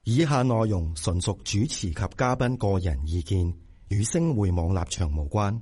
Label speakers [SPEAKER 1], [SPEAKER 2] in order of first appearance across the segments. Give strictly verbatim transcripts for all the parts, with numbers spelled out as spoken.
[SPEAKER 1] 以下內容純屬主持及嘉賓個人意見，與星匯網立場無關。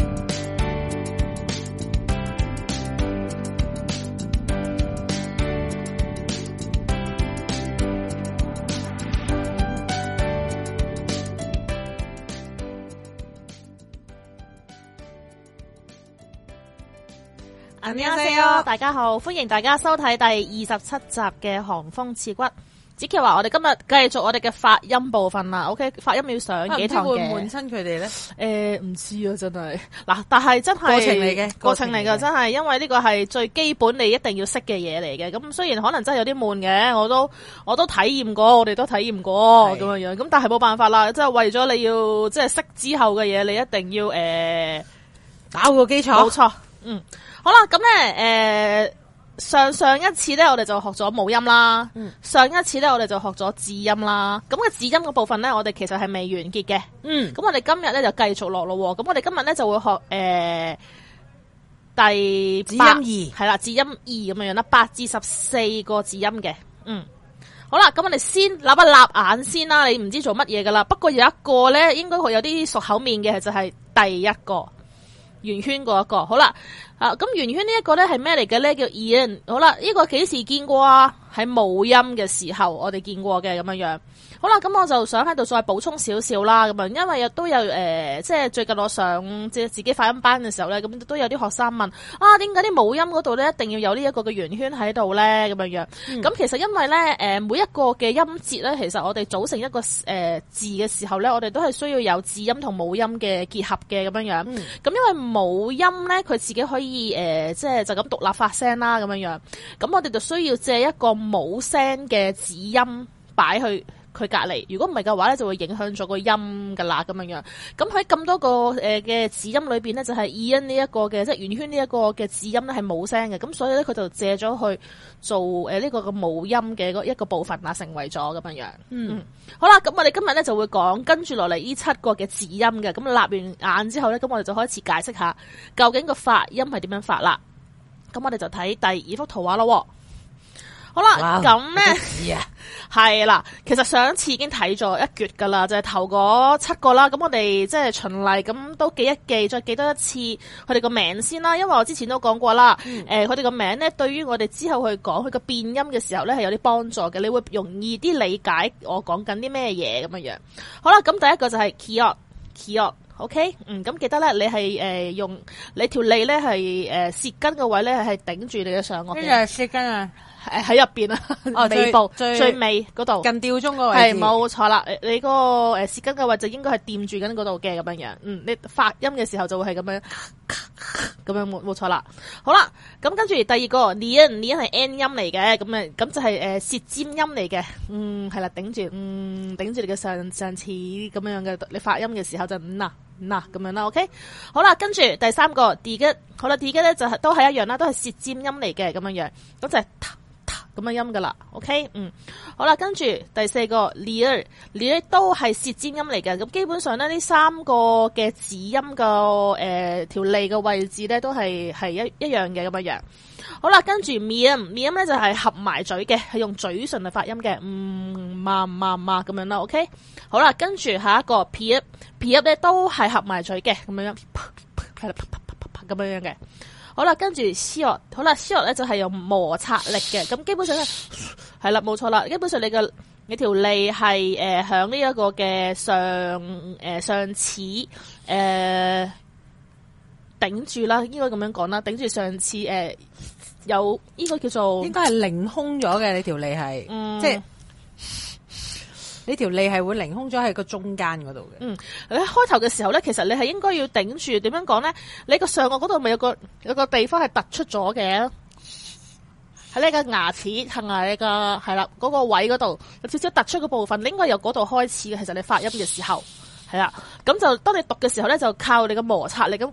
[SPEAKER 2] 안녕하세요，大家好，歡迎大家收睇第二十七集嘅韓風刺骨。子琪話我哋今日繼續我哋嘅發音部分啦 ，OK？ 發音要上幾堂嘅，
[SPEAKER 3] 會唔會悶親佢哋咧？
[SPEAKER 2] 誒，唔知啊，真係嗱，但係真係
[SPEAKER 3] 過程嚟嘅，
[SPEAKER 2] 過程嚟嘅，真係因為呢個係最基本你一定要識嘅嘢嚟嘅。咁雖然可能真係有啲悶嘅，我都我都體驗過，我哋都體驗過咁樣樣。咁但係冇辦法啦，即係為咗你要即係識之後嘅嘢，你一定要誒、呃、
[SPEAKER 3] 打好個基礎。
[SPEAKER 2] 冇錯，嗯。好啦，咁咧，誒、呃，上上一次咧，我哋就學咗母音啦。嗯、上一次咧，我哋就學咗字音啦。咁嘅字音嘅部分咧，我哋其實係未完結嘅。嗯，咁我哋今日咧就繼續落咯。咁我哋今日咧就會學誒、呃、第
[SPEAKER 3] 字音二，
[SPEAKER 2] 係啦，字音二咁樣樣啦，八至十四個字音嘅。嗯，好啦，咁我哋先立一立眼先啦。你唔知做乜嘢噶啦？不過有一個咧，應該會有啲熟口面嘅，就係、是、第一個圓圈嗰一個。好啦。啊，咁圓圈呢一個咧係咩嚟嘅咧？叫 ian。好啦，呢個幾時見過啊？喺母音嘅時候，我哋見過嘅咁樣樣。好啦，咁我就想喺度再補充少少啦，咁樣，因為亦都有誒、呃，即係最近我上即係自己發音班嘅時候咧，咁都有啲學生問啊，點解啲母音嗰度咧一定要有呢一個嘅圓圈喺度咧？咁樣樣。咁、嗯、其實因為咧，誒、呃，每一個嘅音節咧，其實我哋組成一個誒、呃、字嘅時候咧，我哋都係需要有字音同母音嘅結合嘅咁樣樣。咁、嗯、因為母音咧，佢自己可以誒、呃，即係就咁獨立發聲啦，咁樣樣。咁我哋就需要借一個冇聲嘅子音擺去佢隔籬，如果唔係嘅話咧，就會影響咗個音噶啦，咁樣樣。咁喺咁多個誒嘅子音裏邊咧，就係 ian 呢一個嘅，即係圓圈呢一個嘅子音咧係冇聲嘅，咁所以咧佢就借咗去做誒呢個嘅母音嘅一個部分啦，成為咗咁樣樣。嗯，嗯好啦，咁我哋今日咧就會講跟住落嚟呢七個嘅子音嘅，咁立完眼之後咧，咁我哋就開始解釋下究竟個發音係點樣發啦。咁我哋就睇第二幅圖畫咯。好啦，咁咧係啦，其實上一次已經睇咗一橛噶啦，就係頭嗰七個啦。咁我哋即係循例咁都記一記，再記多一次佢哋個名先啦。因為我之前都講過啦，誒、嗯，佢哋個名咧，對於我哋之後去講佢個變音嘅時候咧，係有啲幫助嘅。你會容易啲理解我講緊啲咩嘢咁樣樣。好啦，咁第一個就係 kiot，kiot，OK， 嗯，咁記得咧，你係誒、呃、用你條脷咧係誒舌根嘅位咧係頂住你嘅上顎嘅。
[SPEAKER 3] 呢就係舌根啊。
[SPEAKER 2] 誒喺入邊啊，尾部最最尾嗰度
[SPEAKER 3] 近吊鐘嗰位置係
[SPEAKER 2] 冇錯啦。你嗰個誒舌根嘅位置應該係掂住緊嗰度嘅咁樣樣。嗯，你發音嘅時候就會係咁樣咁樣冇冇錯啦。好啦，咁跟住第二個 nian，nian 係 n 音嚟嘅，咁啊咁就係誒舌尖音嚟嘅。嗯，係啦，頂住嗯頂住你嘅上上齒咁樣嘅，你發音嘅時候就嗱嗱咁樣啦。OK， 好啦，跟住第三個 dig， 好啦 dig 咧就係都係一樣啦，都係舌尖音嚟嘅咁樣樣，咁就係咁嘅音噶啦 ，OK， 嗯，好啦，跟住第四個 lir，lir 都係舌尖音嚟嘅，咁基本上咧呢三個嘅子音個誒條脷嘅位置咧都係係一一樣嘅咁樣樣。好啦，跟住 miam，miam 咧就係合埋嘴嘅，係用嘴唇嚟發音嘅，嗯，嘛嘛嘛咁樣啦 ，OK， 好啦，跟住下一個 piep，piep 咧都係合埋嘴嘅，咁樣樣，係啦，啪啪啪啪啪咁樣樣嘅。好啦，跟住 siot， 好啦 siot 咧就係用摩擦力嘅，咁基本上咧係啦，冇錯啦，基本上你嘅你條脷係誒響呢一個嘅上誒、呃、上齒誒頂住啦，應該咁樣講啦，頂住上齒誒、呃、有呢、這個叫做
[SPEAKER 3] 應該係凌空咗嘅，你條脷係，嗯、即係。呢條脷係會凌空咗喺個中間嗰度嘅。嗯，
[SPEAKER 2] 你開頭嘅時候咧，其實你係應該要頂住，點樣講咧？你個上顎嗰度咪有個有個地方係突出咗嘅，喺呢個牙齒係咪呢個係啦？嗰、嗰個位嗰度有少少突出嘅部分，你應該由嗰度開始嘅。其實你發音嘅時候係啦，咁就當你讀嘅時候咧，就靠你嘅摩擦力咁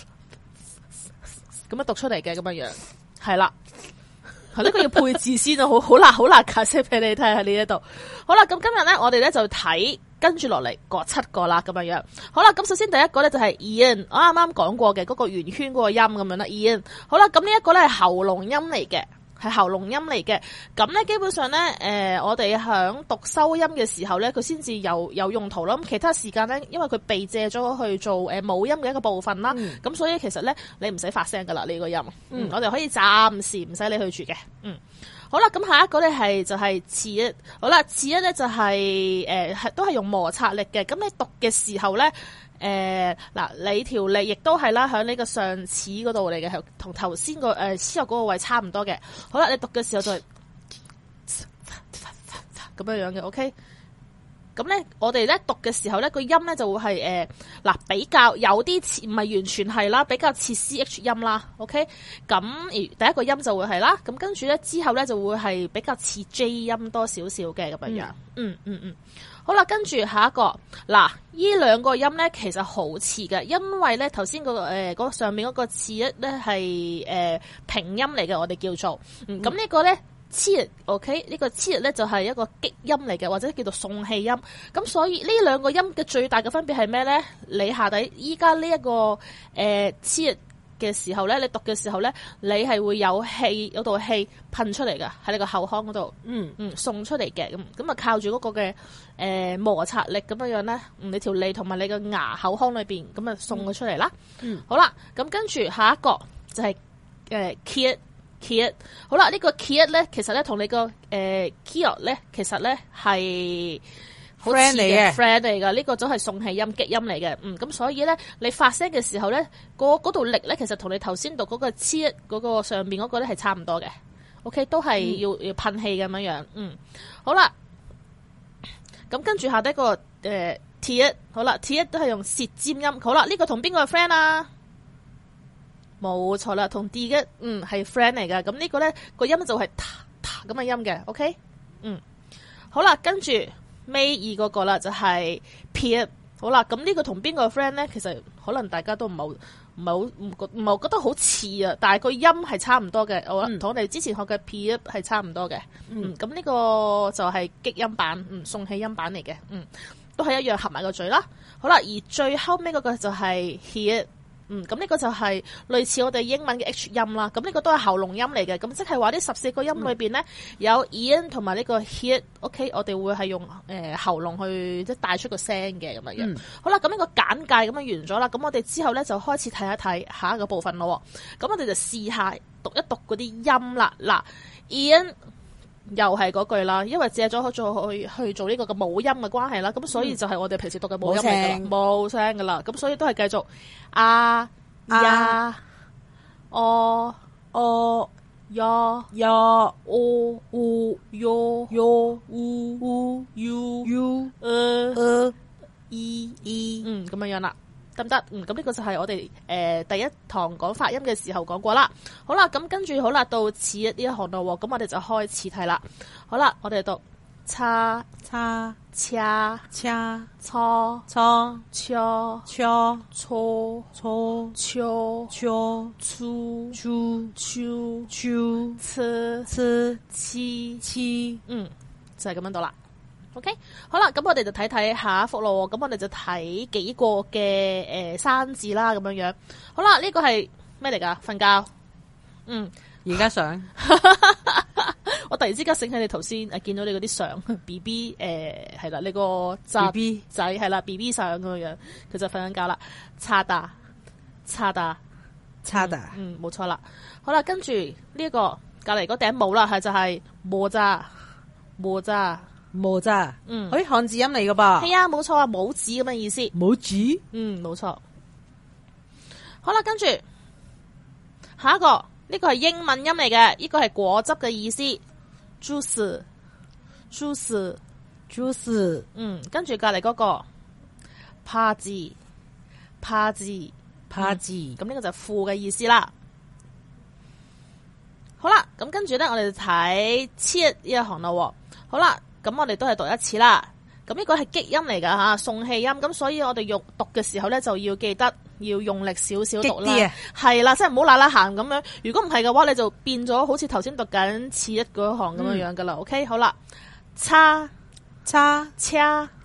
[SPEAKER 2] 咁樣讀出嚟嘅咁樣樣，係啦。呢、這個要配字先啊，好好難好難解釋俾你聽喺呢一度。好啦，咁今日咧，我哋咧就睇跟住落嚟嗰七個啦，咁樣樣。好啦，咁首先第一個咧就係 ian， 我啱啱講過嘅嗰個圓圈嗰個音咁樣啦 ，ian。好啦，咁呢一個咧係喉嚨音嚟嘅。 係喉嚨音嚟嘅。咁咧基本上咧，誒、呃、我哋響讀收音嘅時候咧，佢先至有有用途啦。咁其他時間咧，因為佢被借咗去做誒母音嘅一個部分啦，咁、嗯、所以其實咧你唔使發聲噶啦，呢個音，嗯，我哋可以暫時唔使你去住嘅，嗯。好啦，咁下一個咧係就係次一，好啦，次一咧就係誒係都係用摩擦力嘅。咁你讀嘅時候咧，誒、呃、嗱你條脷亦都係啦，喺呢個上齒嗰度嚟嘅，係同頭先個誒齒肉嗰個位差唔多嘅。好啦，你讀嘅時候就係咁樣樣嘅 ，OK。咁咧，我哋咧讀嘅時候咧，個音咧就會係誒嗱比較有啲似，唔係完全係啦，比較似 C H 音啦 ，OK。咁而第一個音就會係啦，咁跟住咧之後咧就會係比較似 J 音多少少嘅咁樣樣。嗯嗯嗯。好啦，跟住下一個嗱，呢兩個音咧其實好似嘅，因為咧頭先嗰個誒、呃嗰個、上面嗰個次一咧係誒平音嚟嘅，我哋叫做嗯咁呢個咧。黐 OK 呢個黐咧就係一個擊音嚟嘅，或者叫做送氣音。咁所以呢兩個音嘅最大嘅分別係咩咧？你下底依家呢一個誒黐嘅時候咧，你讀嘅時候咧，你係會有氣有道氣噴出嚟嘅，喺你個口腔嗰度，嗯嗯送出嚟嘅。咁咁啊靠住嗰個嘅誒、呃、摩擦力咁樣樣咧，你條脷同埋你個牙口腔裏邊咁啊送佢出嚟啦。嗯，好啦，咁跟住下一個就係誒 key key 好啦，呢、這個 key 咧，其實咧同你個誒 key 咧，其實咧係
[SPEAKER 3] friend 嚟嘅
[SPEAKER 2] friend 嚟噶，呢、這個都係送氣音擊音嚟嘅。嗯，咁所以咧，你發聲嘅時候咧，嗰嗰度力咧，其實同你頭先讀嗰個 key 嗰個上邊嗰個咧係差唔多嘅。OK， 都係要、嗯、要噴氣咁樣樣。嗯，好啦，咁跟住下底個誒 t 好啦 t 都係用舌尖音。好啦，呢、這個同邊個係 friend 啊？冇錯啦，同 D 嘅嗯係 friend 嚟噶，咁呢個咧個音就係嗒嗒咁嘅音嘅 ，OK， 嗯，好啦，跟住尾二嗰個啦就係 P， 好啦，咁呢個同邊個 friend 咧？其實可能大家都唔係好唔係好唔覺唔係覺得好似啊，但係個音係差唔多嘅，我同我哋之前學嘅 P 係差唔多嘅，嗯，咁呢個就係擊音版，嗯，送氣音版嚟嘅，嗯，都係一樣合埋個嘴啦，好啦，而最後尾嗰個就係 Here。嗯，咁呢個就係類似我哋英文嘅 H 音啦，咁呢個都係喉嚨音嚟嘅，咁即係話呢十四個音裏邊咧、嗯、有 in 同埋呢個 hit，OK， 我哋會係用誒、呃、喉嚨去即係帶出個聲嘅咁樣樣。嗯、好啦，咁呢個簡介咁樣完咗啦，咁我哋之後咧就開始睇一睇下一個部分咯。咁我哋就試下讀一讀嗰啲音啦。嗱 in 又係嗰句啦，因為借咗做去去做呢個嘅母音嘅關係啦，咁所以就係我哋平時讀嘅母音嚟噶啦，冇聲噶啦，咁所以都係繼續啊呀哦哦呀呀哦哦喲喲嗚嗚 u u 呃呃 e e 嗯咁樣樣啦。得唔得？嗯，咁呢個就係我哋誒、呃、第一堂講發音嘅時候講過啦。好啦，咁跟住好啦，到次一呢一行度，咁我哋就開始睇啦。好啦，我哋讀叉叉叉叉錯錯錯錯錯錯錯錯粗粗粗粗次次次次，嗯，就係咁樣讀啦。OK， 好啦，咁我哋就睇睇下一幅咯。咁我哋就睇幾個嘅誒、呃、生字啦，咁樣樣。好啦，呢、這個係咩嚟噶？瞓覺。嗯，
[SPEAKER 3] 而家想，
[SPEAKER 2] 我突然之間醒起你頭先誒見到你嗰啲相 ，B B 誒係啦，你個 B B 仔係啦 ，B B 相咁樣樣，佢就瞓緊覺啦。差打差打
[SPEAKER 3] 差打，
[SPEAKER 2] 嗯，冇錯啦。好啦，跟住呢一個隔籬嗰頂帽啦，係就係磨渣磨渣。
[SPEAKER 3] 冇咋，
[SPEAKER 2] 嗯，
[SPEAKER 3] 誒，漢字音嚟噶噃，
[SPEAKER 2] 係啊，冇錯啊，帽子咁嘅意思，
[SPEAKER 3] 帽子，
[SPEAKER 2] 嗯，冇錯。好啦，跟住下一個，呢、這個係英文音嚟嘅，呢、這個係果汁嘅意思 ，juice，juice，juice，嗯，跟住隔籬嗰個趴字，趴字，趴字，咁呢個就係褲嘅意思啦。好啦，咁跟住咧，我哋就睇切呢一行啦。好啦。咁我哋都係讀一次啦。咁呢個係擊音嚟噶吓，送氣音。咁所以我哋用讀嘅時候咧，就要記得要用力少少讀啦。係啦，即係唔好嗱嗱行咁樣。如果唔係嘅話，你就變咗好似頭先讀緊次一嗰行咁樣樣噶啦。嗯、OK， 好啦，叉叉叉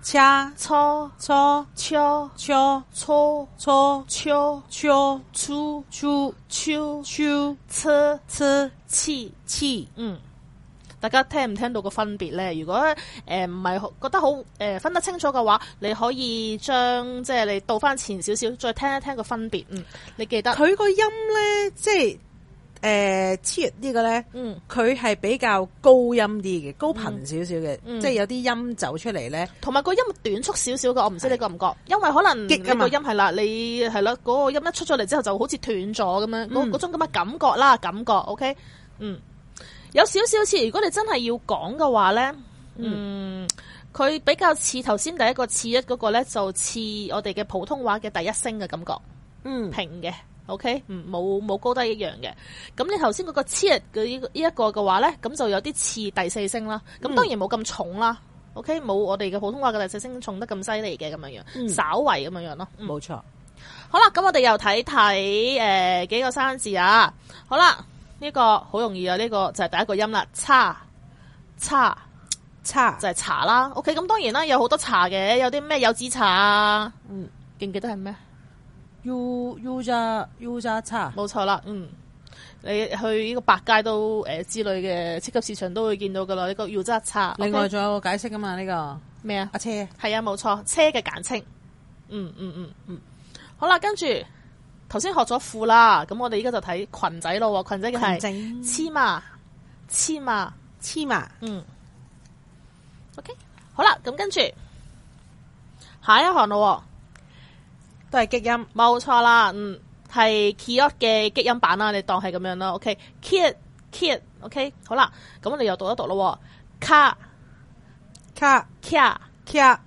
[SPEAKER 3] 叉
[SPEAKER 2] 初
[SPEAKER 3] 初
[SPEAKER 2] 秋
[SPEAKER 3] 初
[SPEAKER 2] 初
[SPEAKER 3] 初
[SPEAKER 2] 秋
[SPEAKER 3] 初
[SPEAKER 2] 初
[SPEAKER 3] 初
[SPEAKER 2] 秋
[SPEAKER 3] 初
[SPEAKER 2] 車
[SPEAKER 3] 車
[SPEAKER 2] 次
[SPEAKER 3] 次。
[SPEAKER 2] 嗯。大家聽唔聽到個分別咧？如果誒唔係覺得好誒、呃、分得清楚嘅話，你可以將即係你倒翻前少少，再聽一聽個分別。嗯，你記得
[SPEAKER 3] 佢個音咧，即係誒黐呢個咧，
[SPEAKER 2] 嗯，
[SPEAKER 3] 佢係比較高音啲嘅，高頻少少嘅，
[SPEAKER 2] 嗯、
[SPEAKER 3] 即係有啲音走出嚟咧，
[SPEAKER 2] 同埋個音短促少少嘅。我唔知你覺唔覺？因為可能你個音係啦，你係啦，嗰、那個音一出咗嚟之後就好似斷咗咁樣，嗰、嗯、種咁嘅感覺啦，感覺 OK， 嗯。有少少似，如果你真係要講嘅話咧，嗯，佢、嗯、比較似頭先第一個次一嗰個咧，就似我哋嘅普通話嘅第一聲嘅感覺，嗯，平嘅 ，OK， 嗯，冇冇高低一樣嘅。咁你頭先嗰個次一嘅呢呢一個嘅話咧，咁就有啲似第四聲啦。咁當然冇咁重啦、嗯、，OK， 冇我哋嘅普通話嘅第四聲重得咁犀利嘅咁樣樣，嗯、稍為咁樣樣咯。冇、嗯、錯。好啦，咁我哋又睇睇誒幾個生字啊。好啦。呢、這個好容易啊！呢、這個就係第一個音啦，茶茶茶就係茶啦。OK，咁當然啦，有好多茶嘅，有啲咩柚子茶啊？嗯，記唔記得係咩？U U 渣 U 渣茶，冇錯啦。嗯，你去呢個百佳都誒、呃、之類嘅超級市場都會見到噶啦。呢、這個 U 渣茶。另外仲有個解釋噶嘛？呢、這個咩啊？阿車係啊，冇錯，車嘅簡稱。嗯嗯嗯嗯，好啦，跟住。頭先學咗褲啦，咁我哋依家就睇裙仔咯。裙仔嘅係黐麻，黐麻，黐麻。嗯 ，OK， 好啦，咁跟住下一行咯，都係激音，冇錯啦。嗯，係 Keyot 嘅激音版啦，你當係咁樣啦。OK，Kid，Kid，OK， 好啦，咁我哋又讀一讀咯。卡卡卡卡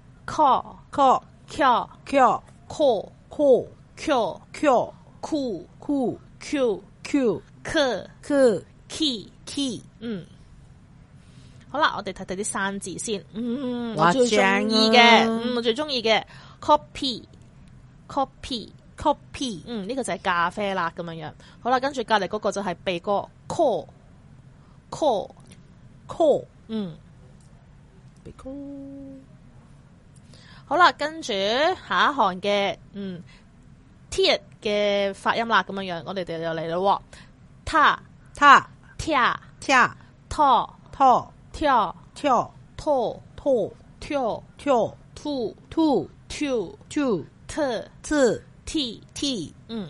[SPEAKER 2] call，call，call，call，call。Q Q Q Q Q Q K K Key Key， 嗯，好啦，我哋睇睇啲生字先。嗯，我最中意嘅，嗯，我最中意嘅 copy copy copy， 嗯，呢個就係咖啡啦，咁樣樣。好啦，跟住隔籬嗰個就係鼻哥 call call call， 嗯，鼻哥。好啦，跟住下一行嘅，嗯。T 嘅發音啦，咁樣樣，我哋哋又嚟咯。他、他、跳、跳、拖、拖、跳、跳、拖、拖、跳、跳、吐、吐、跳、跳、特、特、T、T， 嗯，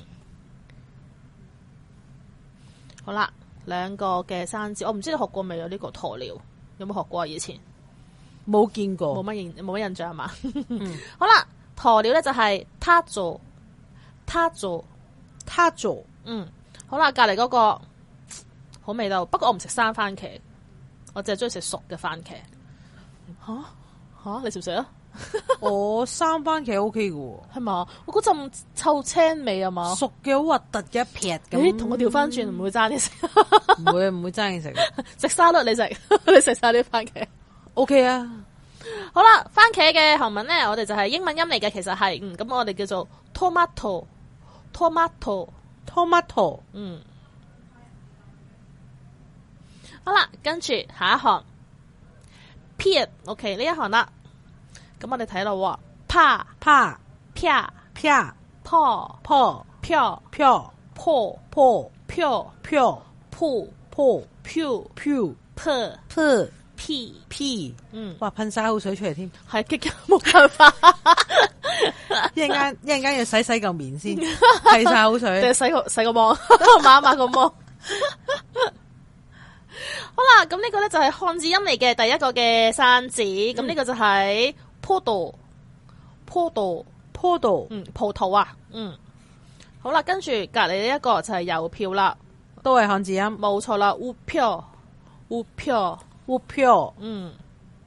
[SPEAKER 2] 好啦，兩個嘅生字，我唔知你學過未有呢個鴕鳥，有冇學過啊？以前冇見過，冇乜印冇乜印象係嘛？嗯，好啦，鴕鳥咧就係他做。他做，他做，嗯，好啦，隔籬嗰個好味道，不過我唔食生番茄，我淨係中意食熟嘅番茄。吓吓，你食唔食啊？我生番茄 O K 嘅，係嘛？我嗰陣臭青味啊嘛，熟嘅好核突嘅一撇咁。同我調翻轉，唔會爭你食，唔會唔會爭你食。食沙律你食，你食晒啲番茄 O K 啊。好啦，番茄嘅韓文咧，我哋就係英文音嚟嘅，其實係，嗯，咁我哋叫做 tomato，tomato，tomato， 嗯，好啦，跟住下一行 ，pear，OK 呢一行啦，咁我哋睇到，pa pa pia pia paw paw pia pia paw paw pia pia paw paw pew pew per per P P， 嗯，哇，噴晒口水出嚟添，係激嘅冇辦法，一陣間一陣間要洗洗嚿面先，係晒口水，洗個洗個芒，抹一抹個芒。好啦，咁呢個咧就係漢字音嚟嘅第一個嘅生字，咁呢、嗯、個就係葡萄，葡萄，葡萄，嗯，葡萄啊，嗯，好啦，跟住隔籬呢一個就係郵票啦，都係漢字音，冇錯啦，烏票，烏票。烏票，嗯，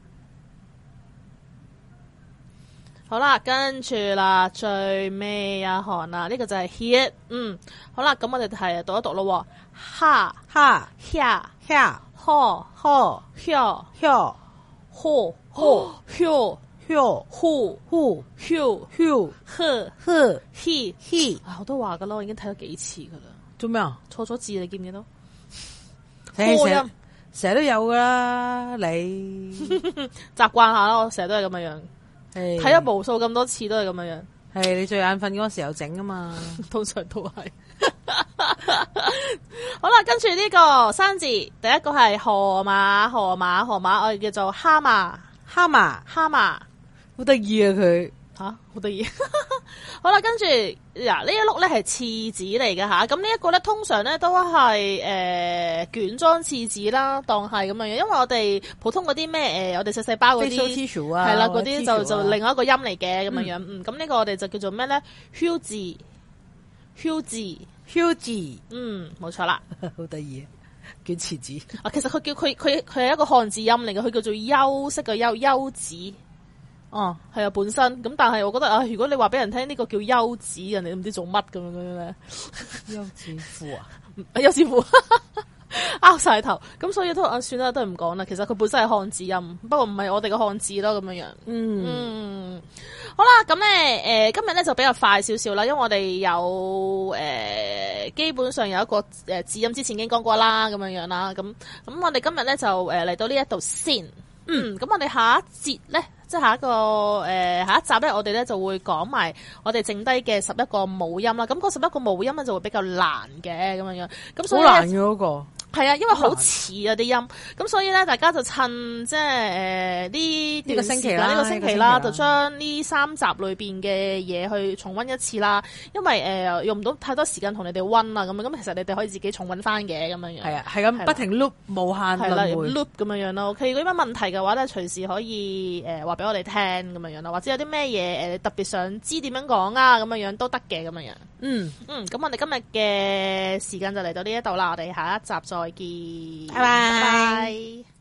[SPEAKER 2] 好啦，跟住啦，最尾一行啦，呢、這個就係 hit， 嗯，好啦，咁我哋係讀一讀咯，哈哈呀呀，呵呵呀呀，呵呵呀呀，呼呼呀呀，呵呵 he he， 啊，我都話噶啦，我已經睇咗幾次噶啦，做咩啊？錯咗字你記唔記得？破音。成日都有噶啦，你習慣下咯，我成日都係咁嘅樣。 睇咗無數咁多次都係咁樣樣。
[SPEAKER 3] 係你最眼瞓嗰時候整啊嘛，
[SPEAKER 2] 通常都係。好啦，跟住呢個生字，第一個係河馬，河馬，河馬，我哋叫做蛤蟆，
[SPEAKER 3] 蛤蟆，
[SPEAKER 2] 蛤蟆，
[SPEAKER 3] 好得意啊佢。
[SPEAKER 2] 吓，好得意。好啦，跟住嗱呢一碌咧係廁紙嚟嘅吓，咁呢一個咧通常咧都係誒、呃、卷裝廁紙啦，當係咁樣樣，因為我哋普通嗰啲咩誒，我哋細細包嗰啲係啦，嗰啲就就另外一個音嚟嘅咁樣樣。嗯，咁呢、嗯、個我哋就叫做咩咧？囂字，囂字，囂字。嗯，冇錯啦，
[SPEAKER 3] 好得意啊！卷廁紙
[SPEAKER 2] 啊，其實佢叫佢佢佢係一個漢字音嚟嘅，佢叫做休息嘅休休字。哦，係啊，本身咁，但係我覺得啊，如果你話俾人聽呢個叫休子，人哋都唔知做乜咁樣嘅咧。
[SPEAKER 3] 休子褲啊，
[SPEAKER 2] 休子褲，拗晒頭，咁所以都啊，算啦，都係唔講啦。其實佢本身係漢字音，不過唔係我哋嘅漢字咯，咁樣樣。嗯嗯，好啦，咁咧，誒，今日咧就比較快少少啦，因為我哋有誒、呃，基本上有一個誒字音之前已經講過啦，咁樣樣啦，咁咁我哋今日咧就誒嚟到呢一度先。嗯，咁我哋下一節咧，即係下一個誒、呃、下一集咧，我哋咧就會講埋我哋剩低嘅十一個母音啦。咁嗰十一個母音咧就會比較難嘅咁樣樣。咁所以好
[SPEAKER 3] 難嘅嗰個。係
[SPEAKER 2] 啊，因為好似啊啲音，咁所以咧，大家就趁即係誒呢段時間呢個星期啦，就將呢三集裏邊嘅嘢去重溫一次啦。因為誒、呃、用唔到太多時間同你哋溫啦，咁樣咁其實你哋可以自己重溫翻嘅咁樣樣。
[SPEAKER 3] 係啊，係咁不停 loop 無限輪迴
[SPEAKER 2] loop 咁樣樣咯。OK，如果有乜問題嘅話咧，隨時可以誒話俾我哋聽咁樣樣啦，或者有啲咩嘢誒特別想知點樣講啊咁樣樣都得嘅咁樣樣。嗯嗯，咁我哋今日嘅時間就嚟到呢一度啦，我哋下一集再見，
[SPEAKER 3] 拜拜。
[SPEAKER 2] 拜拜。